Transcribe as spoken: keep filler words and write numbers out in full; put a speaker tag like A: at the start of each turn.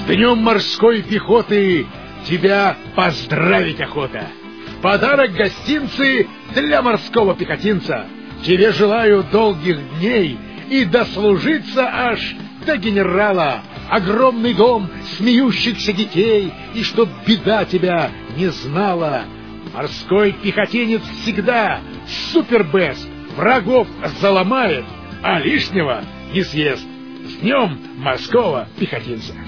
A: Днем морской пехоты тебя поздравить охота. В подарок гостинцы для морского пехотинца. Тебе желаю долгих дней и дослужиться аж до генерала. Огромный дом смеющихся детей, и чтоб беда тебя не знала. Морской пехотинец всегда супербест. Врагов заломает, а лишнего не съест. С днем морского пехотинца!